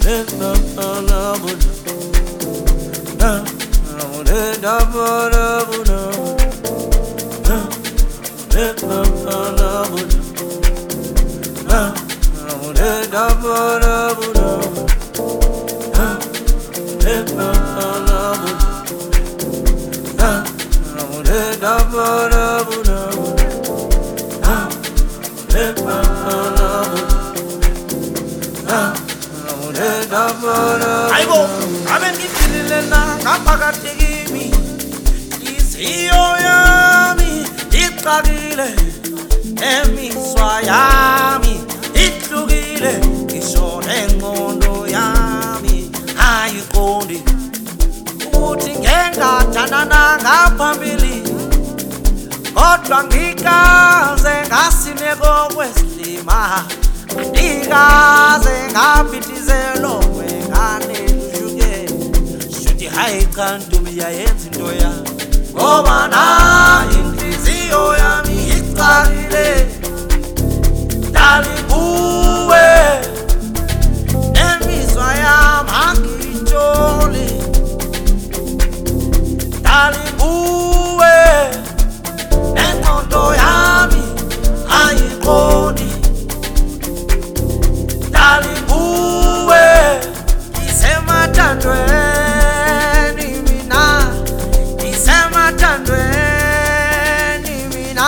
Aibo, abe ngifilile na ngaphakathi kimi, inhliziyo yami ixakile, emiswa yami ihlukile, ngisho nengqondo yami ayiqondi ukuthi ngengathandana ngaphambili, kodwa ngikaze ngasineko kwesilima, ngikaze ngaphithizelo wengane lushuke, shuthi hayi cha ntombi yayenza into yami, ngoba nayi inhliziyo yami icakile, dali kuwe nemizwa yami angitsholi, dali kuwe nengqondo yami ayiqondi, dali kuwe ngisemathandweni mina, ngisemathandweni mina.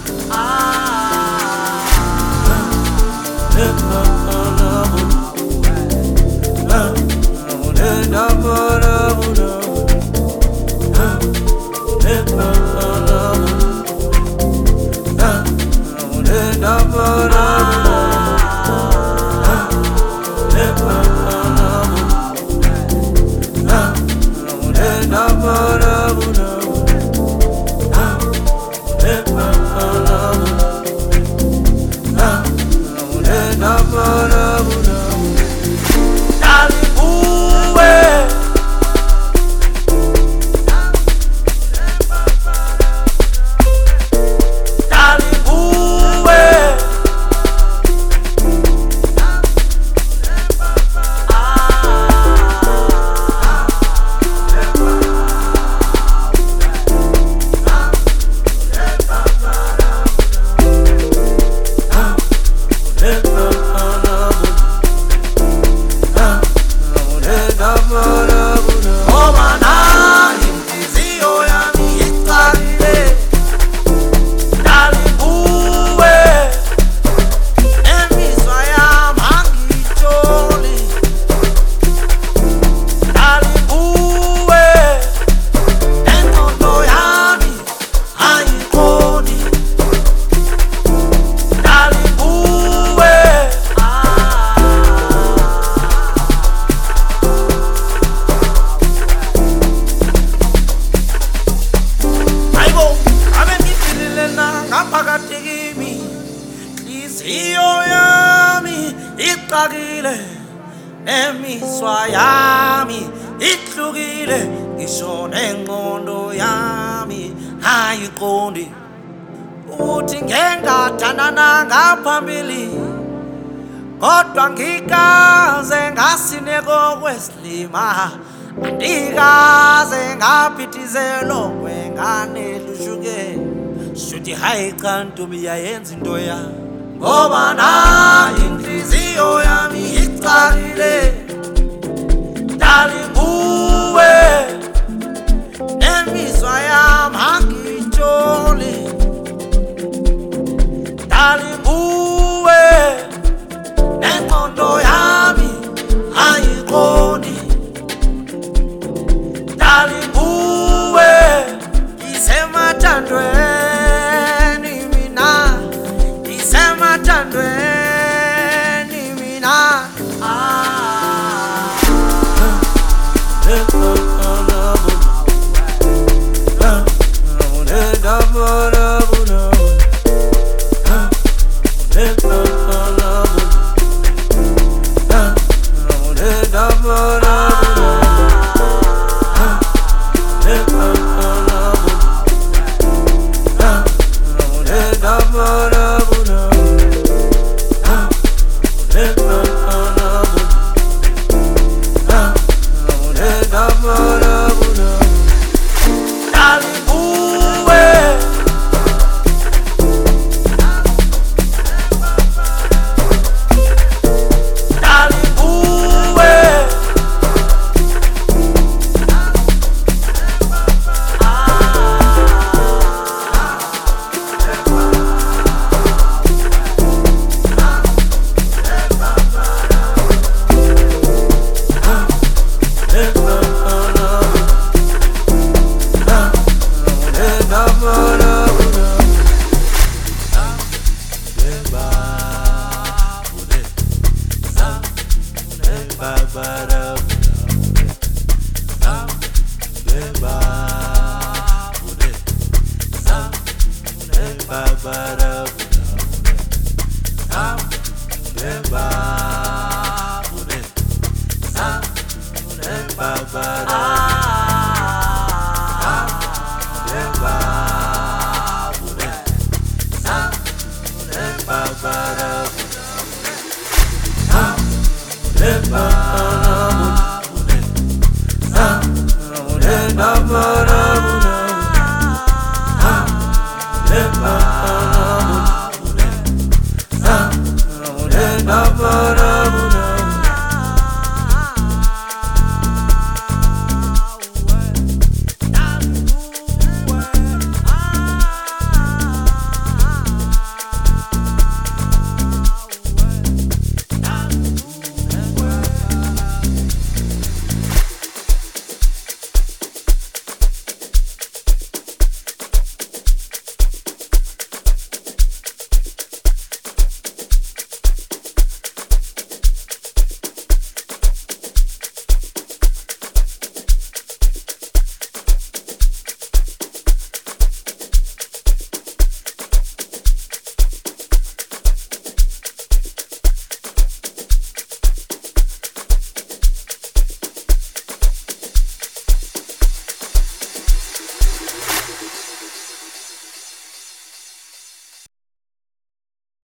Inhliziyo yami ixakile, emiswa yami ihlukile, ngisho nengqondo yami ayiqondi ukuthi ngengathandana ngaphambili, kodwa ngikaze ngasineko kwesilima, andikaze ngaphithizelo wengane lushuke, shuthi hayi cha ntombi yayenza into yami, ngoba nayi inhliziyo yami icakile, dali kuwe nemizwa yami angitsholi, dali kuwe nengqondo yami ayiqondi, dali kuwe ngisemathandweni mina, ngisemathandweni mina. Never